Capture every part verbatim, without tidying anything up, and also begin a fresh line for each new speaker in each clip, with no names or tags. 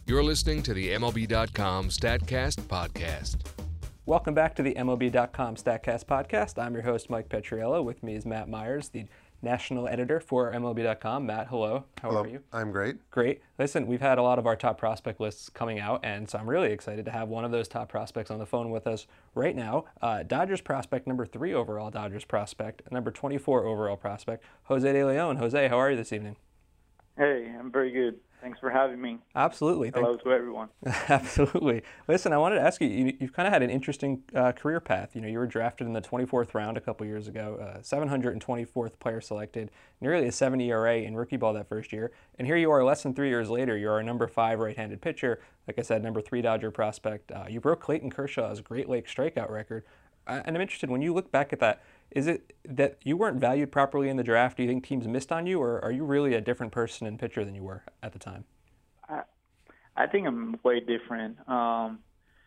You're listening to the M L B dot com StatCast podcast.
Welcome back to the M L B dot com StatCast podcast. I'm your host, Mike Petriello. With me is Matt Myers, the national editor for M L B dot com. Matt, hello. How
hello.
are you?
I'm great.
Great. Listen, we've had a lot of our top prospect lists coming out, and so I'm really excited to have one of those top prospects on the phone with us right now. Uh, Dodgers prospect, number three overall Dodgers prospect, number twenty-four overall prospect, Jose De Leon. Jose, how are you this evening?
Hey, I'm very good. Thanks for having me.
Absolutely.
Hello Thank- to everyone.
Absolutely. Listen, I wanted to ask you, you you've kind of had an interesting uh, career path. You know, you were drafted in the twenty-fourth round a couple years ago, uh, seven hundred twenty-fourth player selected, nearly a seven E R A in rookie ball that first year. And here you are less than three years later. You're a number five right-handed pitcher. Like I said, number three Dodger prospect. Uh, you broke Clayton Kershaw's Great Lakes strikeout record. Uh, and I'm interested, when you look back at that, is it that you weren't valued properly in the draft? Do you think teams missed on you, or are you really a different person and pitcher than you were at the time?
I, I think I'm way different. Um,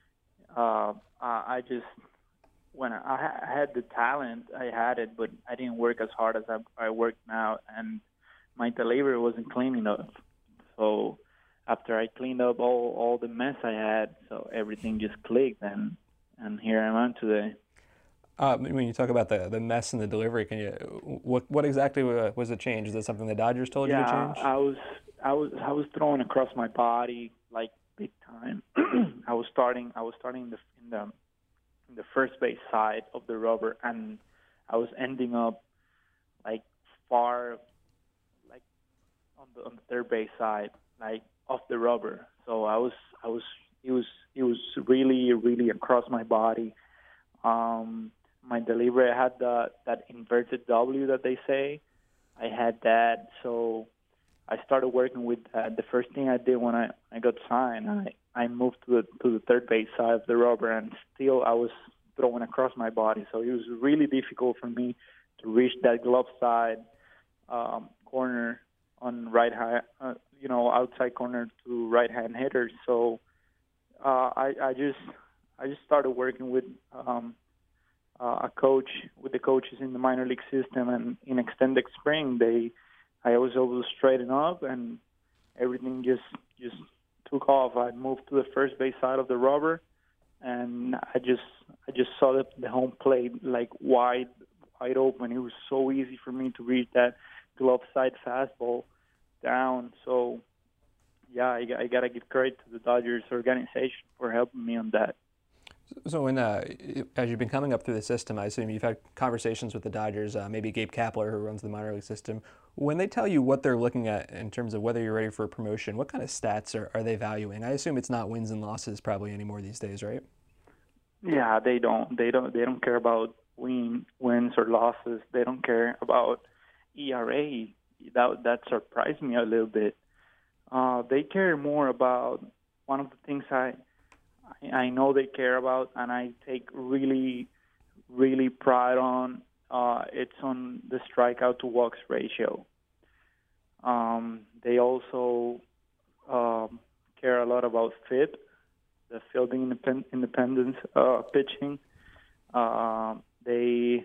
uh, I just, when I, I had the talent, I had it, but I didn't work as hard as I, I work now, and my delivery wasn't clean enough. So after I cleaned up all, all the mess I had, so everything just clicked, and, and here I am today.
Uh, when you talk about the, the mess in the delivery, can you what what exactly was the change? Is it something the Dodgers told
yeah,
you to change?
I was I was I was throwing across my body like big time. I was starting I was starting in the in the in the first base side of the rubber, and I was ending up like far like on the on the third base side, like off the rubber. So I was I was it was it was really really across my body. Um, My delivery, I had the, that inverted W that they say. I had that, so I started working with that. The first thing I did when I, I got signed, I, I moved to the to the third base side of the rubber, and still I was throwing across my body. So it was really difficult for me to reach that glove side um, corner on right hand, uh, you know, outside corner to right hand hitters. So uh, I, I just I just started working with. Um, Uh, a coach with the coaches in the minor league system, and in extended spring, they, I was able to straighten up, and everything just just took off. I moved to the first base side of the rubber, and I just I just saw the, the home plate like wide wide open. It was so easy for me to reach that glove side fastball down. So yeah, I, I gotta give credit to the Dodgers organization for helping me on that.
So when, uh, as you've been coming up through the system, I assume you've had conversations with the Dodgers, uh, maybe Gabe Kapler, who runs the minor league system. When they tell you what they're looking at in terms of whether you're ready for a promotion, what kind of stats are, are they valuing? I assume it's not wins and losses probably anymore these days, right?
Yeah, they don't. They don't. They don't care about win, wins or losses. They don't care about E R A. That that surprised me a little bit. Uh, they care more about one of the things I. I know they care about, and I take really, really pride on. Uh, it's on the strikeout to walks ratio. Um, they also um, care a lot about fit, the fielding independ- independence, uh, pitching. Uh, they,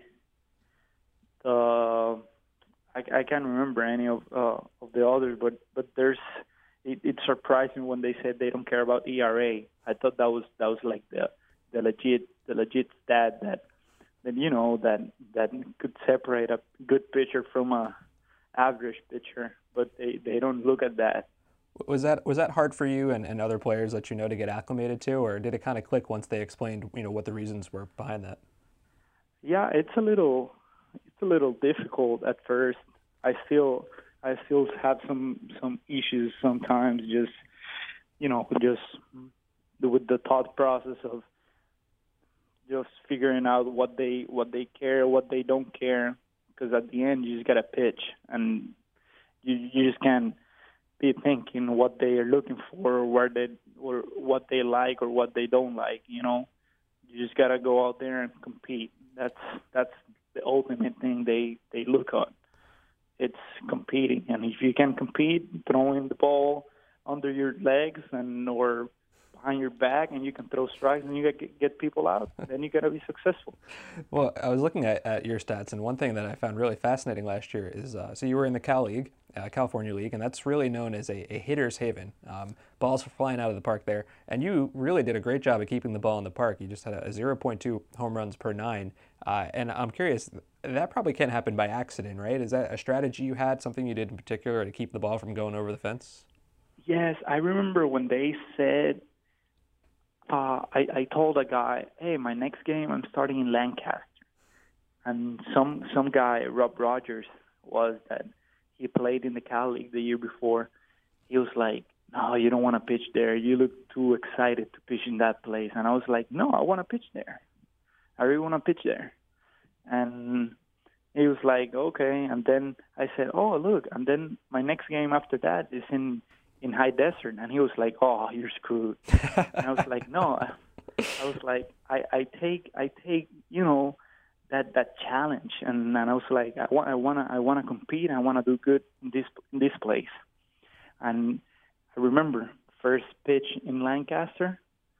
the I, I can't remember any of uh, of the others, but but there's. It, it surprised me when they said they don't care about E R A. I thought that was that was like the the legit the legit stat that that you know that that could separate a good pitcher from a average pitcher. But they, they don't look at that.
Was that was that hard for you and, and other players that you know to get acclimated to, or did it kind of click once they explained you know what the reasons were behind that?
Yeah, it's a little it's a little difficult at first. I still. I still have some some issues sometimes, just you know, just with the thought process of just figuring out what they what they care, what they don't care. Because at the end, you just gotta pitch, and you you just can't be thinking what they are looking for, or where they or what they like or what they don't like. You know, you just gotta go out there and compete. That's that's the ultimate thing they they look at. It's competing, and if you can compete, throwing the ball under your legs and or behind your back and you can throw strikes and you get get people out, then you got to be successful.
Well, I was looking at, at your stats, and one thing that I found really fascinating last year is uh, so you were in the Cal League, uh, California League, and that's really known as a, a hitter's haven. Um, balls were flying out of the park there, and you really did a great job of keeping the ball in the park. You just had a, a zero point two home runs per nine, uh, and I'm curious, that probably can't happen by accident, right? Is that a strategy you had, something you did in particular to keep the ball from going over the fence?
Yes, I remember when they said, uh, I, I told a guy, hey, my next game I'm starting in Lancaster. And some some guy, Rob Rogers, was that he played in the Cal League the year before. He was like, no, you don't want to pitch there. You look too excited to pitch in that place. And I was like, no, I want to pitch there. I really want to pitch there. And he was like, okay. And then I said, oh, look. And then my next game after that is in in High Desert, and he was like, oh, you're screwed. And I was like, no. I was like, I, I take I take you know that that challenge, and, and I was like, I want I wanna I wanna compete, I wanna do good in this in this place. And I remember first pitch in Lancaster,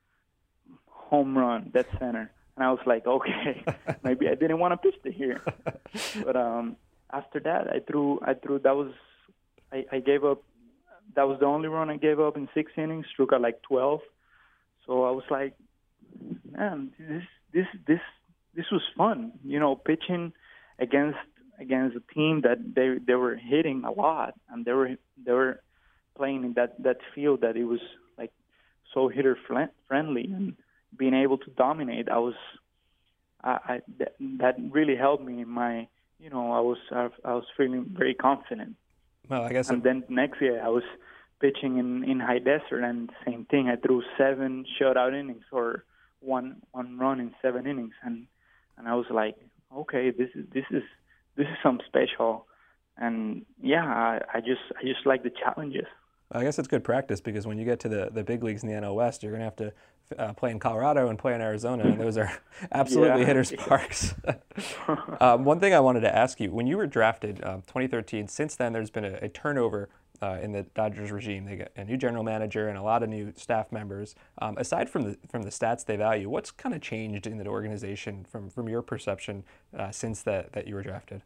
home run, dead center. And I was like, okay, maybe I didn't want to pitch to here. But um after that I threw I threw that was I, I gave up. That was the only run I gave up in six innings. Struck out like twelve. So I was like, man, this this this this was fun. You know, pitching against against a team that they they were hitting a lot, and they were they were playing in that that field that it was like so hitter friendly, and being able to dominate. I was I, I that, that really helped me in my you know I was I, I was feeling very confident.
Well, I guess.
And then next year I was pitching in, in High Desert, and same thing. I threw seven shutout innings or one one run in seven innings, and and I was like, okay, this is this is this is some special, and yeah, I, I just I just like the challenges.
I guess it's good practice, because when you get to the, the big leagues in the N L West, you're going to have to uh, play in Colorado and play in Arizona, and those are absolutely
yeah.
hitters' parks. um, one thing I wanted to ask you, when you were drafted, um, twenty thirteen, since then there's been a, a turnover uh, in the Dodgers regime. They got a new general manager and a lot of new staff members. Um, aside from the from the stats they value, what's kind of changed in the organization from, from your perception uh, since that, that you were drafted?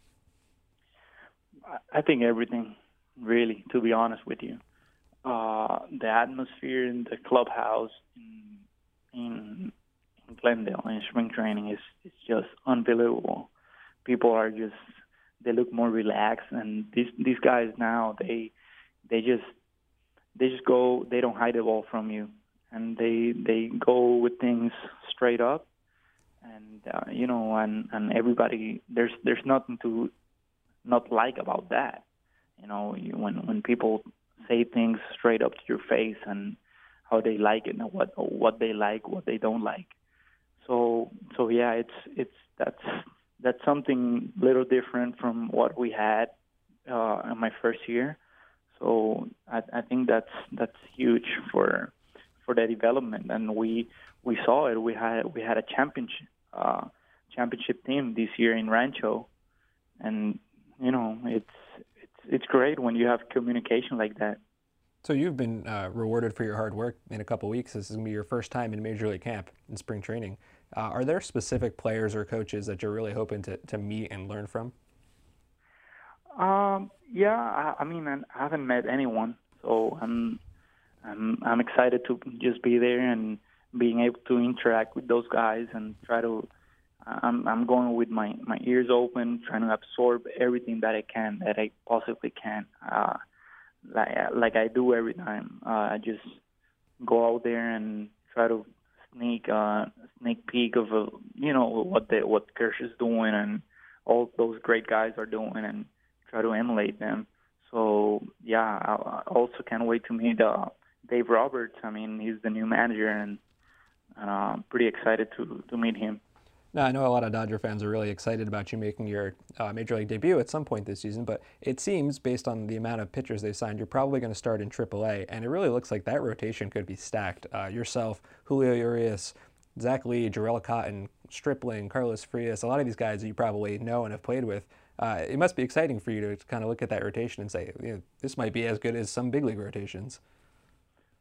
I think everything. Really, to be honest with you, uh, the atmosphere in the clubhouse in, in in Glendale in spring training is is just unbelievable. People are just they look more relaxed, and these these guys now they they just they just go they don't hide the ball from you, and they they go with things straight up, and uh, you know and and everybody there's there's nothing to not like about that. You know, you, when when people say things straight up to your face and how they like it and what what they like, what they don't like. So so yeah, it's it's that's that's something little different from what we had uh, in my first year. So I, I think that's that's huge for for the development, and we we saw it. We had we had a championship uh, championship team this year in Rancho, and you know it's. It's great when you have communication like that.
So you've been uh, rewarded for your hard work in a couple weeks. This is going to be your first time in Major League camp in spring training. Uh, are there specific players or coaches that you're really hoping to, to meet and learn from?
Um, yeah, I, I mean, I haven't met anyone, so I'm, I'm I'm excited to just be there and being able to interact with those guys and try to. I'm I'm going with my, my ears open, trying to absorb everything that I can, that I possibly can, uh, like like I do every time. Uh, I just go out there and try to sneak uh, sneak peek of uh, you know what the what Kersh is doing and all those great guys are doing, and try to emulate them. So yeah, I also can't wait to meet uh, Dave Roberts. I mean, he's the new manager, and, and uh, I'm pretty excited to to meet him.
Now, I know a lot of Dodger fans are really excited about you making your uh, Major League debut at some point this season, but it seems, based on the amount of pitchers they've signed, you're probably going to start in triple A, and it really looks like that rotation could be stacked. Uh, yourself, Julio Urias, Zach Lee, Jarrell Cotton, Stripling, Carlos Frias, a lot of these guys that you probably know and have played with. Uh, it must be exciting for you to kind of look at that rotation and say, you know, this might be as good as some big league rotations.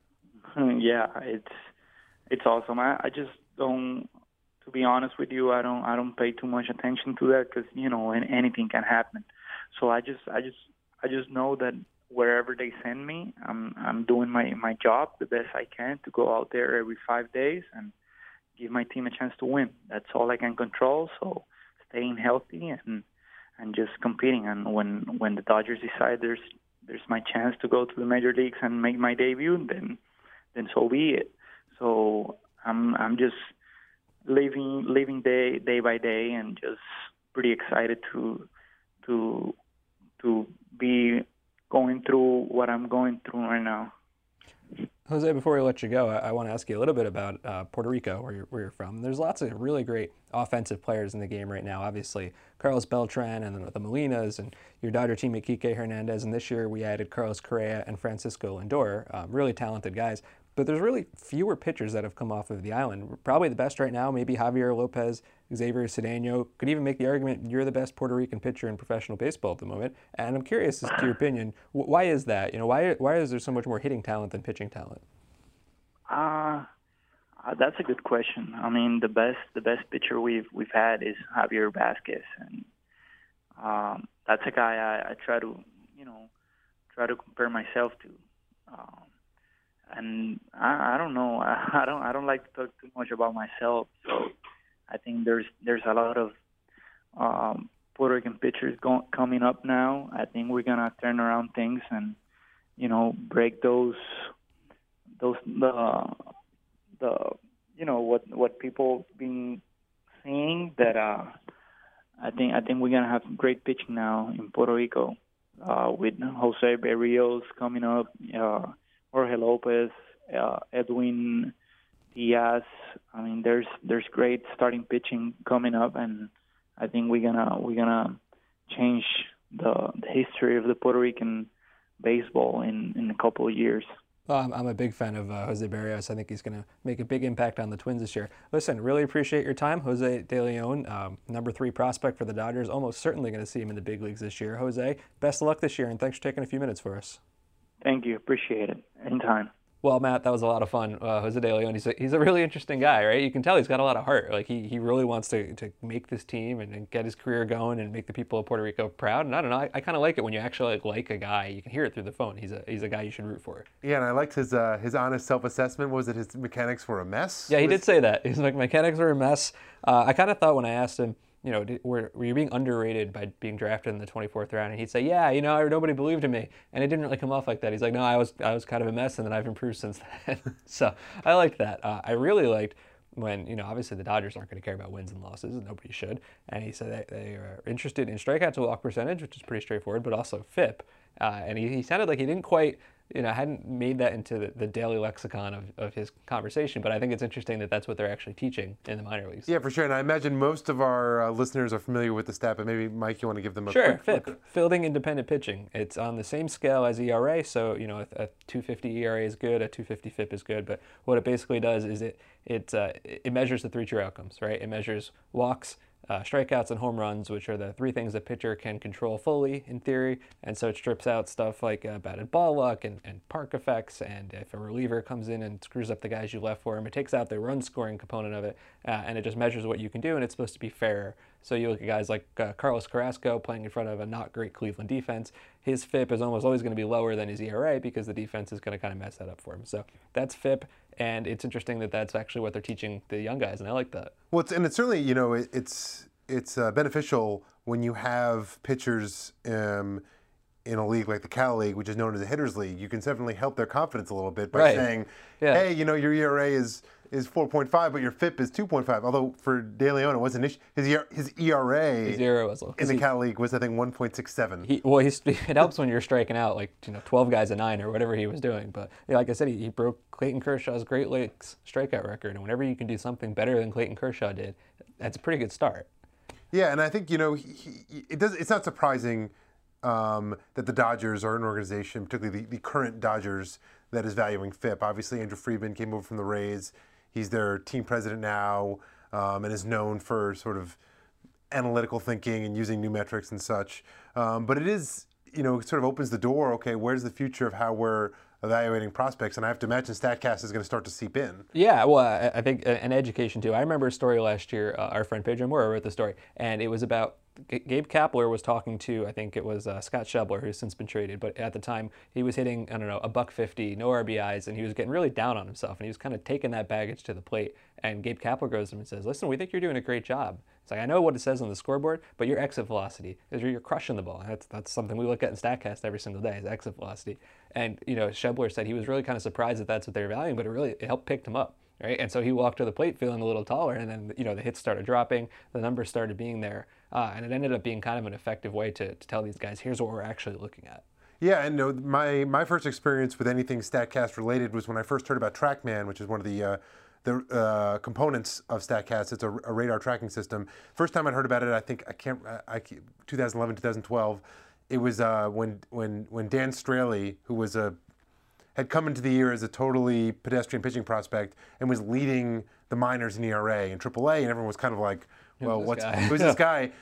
Yeah, it's it's awesome. I, I just don't, to be honest with you, I don't I don't pay too much attention to that because you know and anything can happen. So I just I just I just know that wherever they send me, I'm I'm doing my my job the best I can to go out there every five days and give my team a chance to win. That's all I can control. So staying healthy and and just competing. And when when the Dodgers decide there's there's my chance to go to the major leagues and make my debut, then then so be it. So I'm I'm just living living day day by day and just pretty excited to to to be going through what I'm going through right now.
Jose, before we let you go, I, I want to ask you a little bit about uh, Puerto Rico, where you're, where you're from. There's lots of really great offensive players in the game right now. Obviously, Carlos Beltran and the, the Molinas and your Dodger teammate Kike Hernandez. And this year we added Carlos Correa and Francisco Lindor, um, really talented guys. But there's really fewer pitchers that have come off of the island. Probably the best right now, maybe Javier Lopez, Xavier Cedeno. Could even make the argument you're the best Puerto Rican pitcher in professional baseball at the moment. And I'm curious as to your opinion, why is that? You know, why why is there so much more hitting talent than pitching talent?
Uh, uh that's a good question. I mean, the best the best pitcher we've we've had is Javier Vasquez, and um, that's a guy I, I try to you know try to compare myself to. Um, And I, I don't know. I, I don't. I don't like to talk too much about myself. So I think there's there's a lot of um, Puerto Rican pitchers go, coming up now. I think we're gonna turn around things and you know break those those the the you know what what people been saying that uh, I think I think we're gonna have great pitching now in Puerto Rico uh, with Jose Berrios coming up. Uh, Jorge Lopez, uh, Edwin Diaz. I mean, there's there's great starting pitching coming up, and I think we're gonna we're gonna change the, the history of the Puerto Rican baseball in, in a couple of years.
Well, I'm, I'm a big fan of uh, Jose Berrios. I think he's going to make a big impact on the Twins this year. Listen, really appreciate your time. Jose De Leon, um, number three prospect for the Dodgers, almost certainly going to see him in the big leagues this year. Jose, best of luck this year, and thanks for taking a few minutes for us.
Thank you. Appreciate it. Anytime.
Well, Matt, that was a lot of fun. Uh, Jose De Leon, he's a, he's a really interesting guy, right? You can tell he's got a lot of heart. Like, he, he really wants to, to make this team and, and get his career going and make the people of Puerto Rico proud. And I don't know, I, I kind of like it when you actually like, like a guy. You can hear it through the phone. He's a he's a guy you should root for.
Yeah, and I liked his uh, his honest self-assessment. Was it his mechanics were a mess?
Yeah, he
was...
did say that. He's like, mechanics were a mess. Uh, I kind of thought when I asked him, you know, did, were, were you being underrated by being drafted in the twenty-fourth round? And he'd say, yeah, you know, nobody believed in me. And it didn't really come off like that. He's like, no, I was I was kind of a mess, and then I've improved since then. So I liked that. Uh, I really liked when, you know, obviously the Dodgers aren't going to care about wins and losses, and nobody should. And he said they, they are interested in strikeouts to walk percentage, which is pretty straightforward, but also F I P. Uh, and he, he sounded like he didn't quite, you know, hadn't made that into the, the daily lexicon of, of his conversation, but I think it's interesting that that's what they're actually teaching in the minor leagues.
Yeah, for sure. And I imagine most of our uh, listeners are familiar with the stat, but maybe, Mike, you want to give them a
sure,
quick...
F I P, fielding independent pitching. It's on the same scale as E R A, so, you know, a, a two fifty E R A is good, a two fifty F I P is good, but what it basically does is it, it, uh, it measures the three true outcomes, right? It measures walks, Uh, strikeouts, and home runs, which are the three things a pitcher can control fully in theory. And so it strips out stuff like uh, batted ball luck and, and park effects. And if a reliever comes in and screws up the guys you left for him, it takes out the run scoring component of it. Uh, and it just measures what you can do, and it's supposed to be fair. So you look at guys like uh, Carlos Carrasco playing in front of a not great Cleveland defense. His F I P is almost always going to be lower than his E R A because the defense is going to kind of mess that up for him. So that's F I P. And it's interesting that that's actually what they're teaching the young guys, and I like that.
Well, it's, and it's certainly, you know, it, it's it's uh, beneficial when you have pitchers um, in a league like the Cal League, which is known as a hitters league. You can definitely help their confidence a little bit by
right.
saying,
yeah.
hey, you know, your E R A is is four point five, but your F I P is two point five. Although for De Leon, it wasn't his his E R A
his E R A was low.
in the
he,
Cal League was I think one point six seven.
He, well, he's, it helps when you're striking out like you know twelve guys a nine or whatever he was doing. But yeah, like I said, he, he broke Clayton Kershaw's Great Lakes strikeout record, and whenever you can do something better than Clayton Kershaw did, that's a pretty good start.
Yeah, and I think you know he, he, it does. It's not surprising um, that the Dodgers are an organization, particularly the, the current Dodgers, that is valuing F I P. Obviously, Andrew Friedman came over from the Rays. He's their team president now, um, and is known for sort of analytical thinking and using new metrics and such. Um, but it is you know, sort of opens the door. Okay, where's the future of how we're evaluating prospects? And I have to imagine StatCast is going to start to seep in.
Yeah, well, I, I think an education too. I remember a story last year. Uh, our friend Pedro Moura wrote the story, and it was about G- Gabe Kapler was talking to, I think it was uh, Scott Schebler, who's since been traded, but at the time he was hitting, I don't know, a buck fifty, no R B Is, and he was getting really down on himself, and he was kind of taking that baggage to the plate. And Gabe Kapler goes to him and says, "Listen, we think you're doing a great job." It's like, I know what it says on the scoreboard, but your exit velocity is you're crushing the ball. That's that's something we look at in StatCast every single day, is exit velocity. And you know, Schebler said he was really kind of surprised that that's what they were valuing, but it really it helped pick him up. Right? And so he walked to the plate feeling a little taller, and then you know the hits started dropping, the numbers started being there, uh, and it ended up being kind of an effective way to, to tell these guys, here's what we're actually looking at.
Yeah, and no, my my first experience with anything StatCast related was when I first heard about TrackMan, which is one of the uh, the uh, components of StatCast. It's a, a radar tracking system. First time I heard about it, I think I can't, I, I twenty eleven, twenty twelve. It was uh, when when when Dan Straley, who was a had come into the year as a totally pedestrian pitching prospect and was leading the minors in E R A and triple A, and everyone was kind of like, well, what's guy? who's this guy?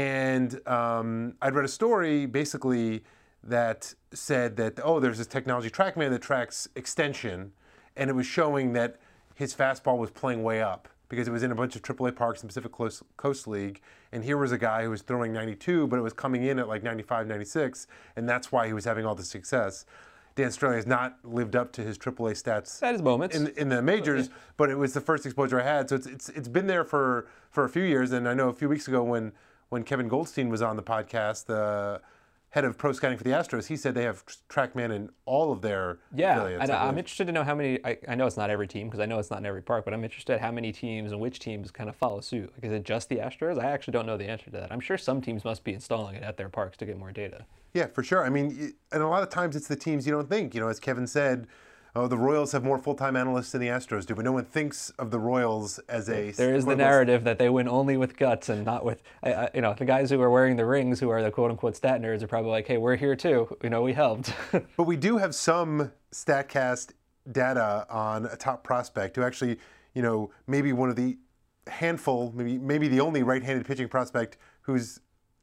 And um, I'd read a story basically that said that, oh, there's this technology TrackMan that tracks extension, and it was showing that his fastball was playing way up because it was in a bunch of triple A parks in Pacific Coast League, and here was a guy who was throwing ninety-two, but it was coming in at like ninety-five, ninety-six, and that's why he was having all the success. Dan Straley has not lived up to his triple A stats
at his moments
in, in the majors, yeah. But it was the first exposure I had. So it's it's it's been there for, for a few years. And I know a few weeks ago when when Kevin Goldstein was on the podcast, the head of pro scouting for the Astros, he said they have TrackMan in all of their
yeah,
affiliates.
And I'm interested to know how many. I, I know it's not every team because I know it's not in every park, but I'm interested how many teams and which teams kind of follow suit. Like, is it just the Astros? I actually don't know the answer to that. I'm sure some teams must be installing it at their parks to get more data.
Yeah, for sure. I mean, and a lot of times it's the teams you don't think. You know, as Kevin said, oh, the Royals have more full-time analysts than the Astros do, but no one thinks of the Royals as a...
There is the narrative that they win only with guts and not with, I, I, you know, the guys who are wearing the rings, who are the quote-unquote stat nerds, are probably like, hey, we're here too. You know, we helped.
But we do have some StatCast data on a top prospect who actually, you know, maybe one of the handful, maybe maybe the only right-handed pitching prospect who's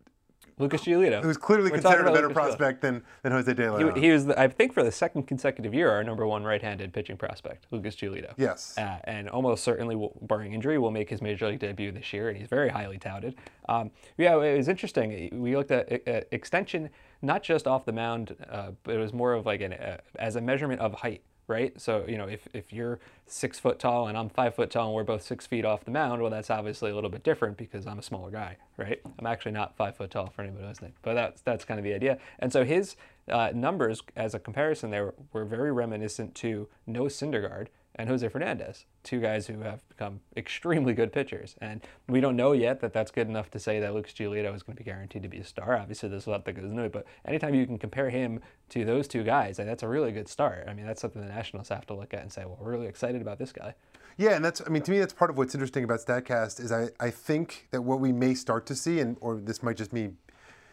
Lucas Giolito.
Who's clearly
We're
considered a better
Lucas
prospect than, than Jose De Leon.
He, he was, the, I think, for the second consecutive year, our number one right-handed pitching prospect, Lucas Giolito.
Yes.
Uh, and almost certainly, will, barring injury, will make his major league debut this year, and he's very highly touted. Um, yeah, it was interesting. We looked at uh, extension, not just off the mound, uh, but it was more of like an, uh, as a measurement of height. Right? So, you know, if, if you're six foot tall and I'm five foot tall and we're both six feet off the mound, well, that's obviously a little bit different because I'm a smaller guy, right? I'm actually not five foot tall for anybody listening, but that's that's kind of the idea. And so his uh, numbers as a comparison there were very reminiscent to Noah Syndergaard and Jose Fernandez, two guys who have become extremely good pitchers. And we don't know yet that that's good enough to say that Lucas Giolito is going to be guaranteed to be a star. Obviously, there's a lot that goes into it, but anytime you can compare him to those two guys, that's a really good start. I mean, that's something the Nationals have to look at and say, well, we're really excited about this guy.
Yeah, and that's, I mean, to me, that's part of what's interesting about StatCast is I, I think that what we may start to see, and or this might just be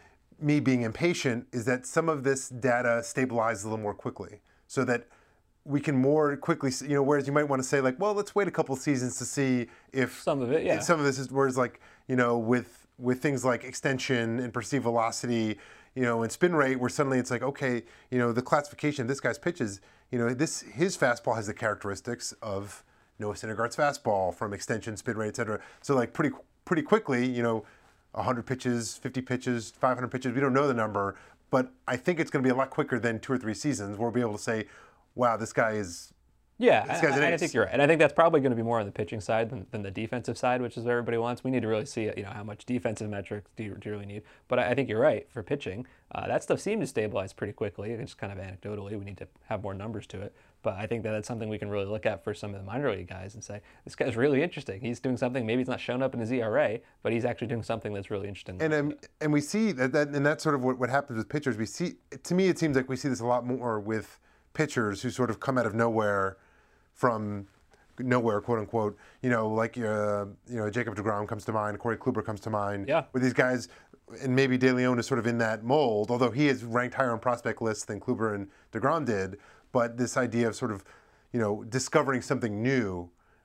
me being impatient, is that some of this data stabilizes a little more quickly so that we can more quickly, you know, whereas you might want to say like, well, let's wait a couple seasons to see if
some of it, yeah.
Some of this is, whereas like, you know, with with things like extension and perceived velocity, you know, and spin rate, where suddenly it's like, okay, you know, the classification of this guy's pitches, you know, this his fastball has the characteristics of Noah Syndergaard's fastball from extension, spin rate, et cetera. So like pretty pretty quickly, you know, one hundred pitches, fifty pitches, five hundred pitches, we don't know the number, but I think it's going to be a lot quicker than two or three seasons where we'll be able to say, wow, this guy is.
Yeah,
this guy's an
I,
ace.
I think you're right, and I think that's probably going to be more on the pitching side than, than the defensive side, which is what everybody wants. We need to really see, you know, how much defensive metrics do you, do you really need. But I, I think you're right for pitching. Uh, that stuff seemed to stabilize pretty quickly. It's just kind of anecdotally, we need to have more numbers to it. But I think that that's something we can really look at for some of the minor league guys and say, this guy's really interesting. He's doing something. Maybe he's not shown up in his E R A, but he's actually doing something that's really interesting.
And um, and we see that, that, and that's sort of what, what happens with pitchers. We see, to me, it seems like we see this a lot more with pitchers who sort of come out of nowhere. From nowhere, quote unquote, you know, like uh, you know, Jacob deGrom comes to mind, Corey Kluber comes to mind.
Yeah.
With these guys, and maybe De Leon is sort of in that mold, although he is ranked higher on prospect lists than Kluber and deGrom did. But this idea of sort of, you know, discovering something new.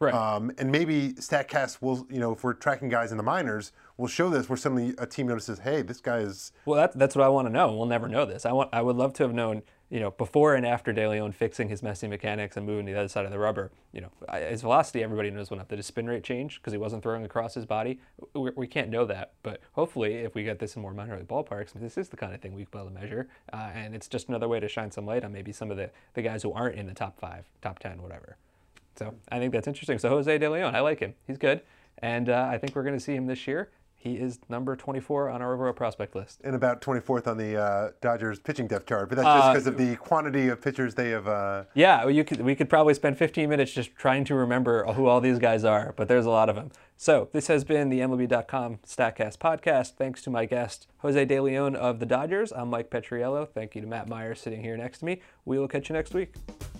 Right.
Um, and maybe StatCast will, you know, if we're tracking guys in the minors, we'll show this where suddenly a team notices, hey, this guy is.
Well, that, that's what I want to know. We'll never know this. I want. I would love to have known, you know, before and after De Leon fixing his messy mechanics and moving to the other side of the rubber. You know, I- his velocity, everybody knows went up. Did his spin rate change because he wasn't throwing across his body? We, we can't know that. But hopefully, if we get this in more minor league ballparks, this is the kind of thing we'll be able to measure. Uh, and it's just another way to shine some light on maybe some of the, the guys who aren't in the top five, top ten, whatever. So I think that's interesting. So Jose De Leon, I like him. He's good. And uh, I think we're going to see him this year. He is number twenty-four on our overall prospect list.
And about twenty-fourth on the uh, Dodgers pitching depth chart, but that's just
Uh,
because of the quantity of pitchers they have. Uh,
Yeah, well, you could, we could probably spend fifteen minutes just trying to remember who all these guys are, but there's a lot of them. So this has been the M L B dot com StatCast podcast. Thanks to my guest, Jose De Leon of the Dodgers. I'm Mike Petriello. Thank you to Matt Myers sitting here next to me. We will catch you next week.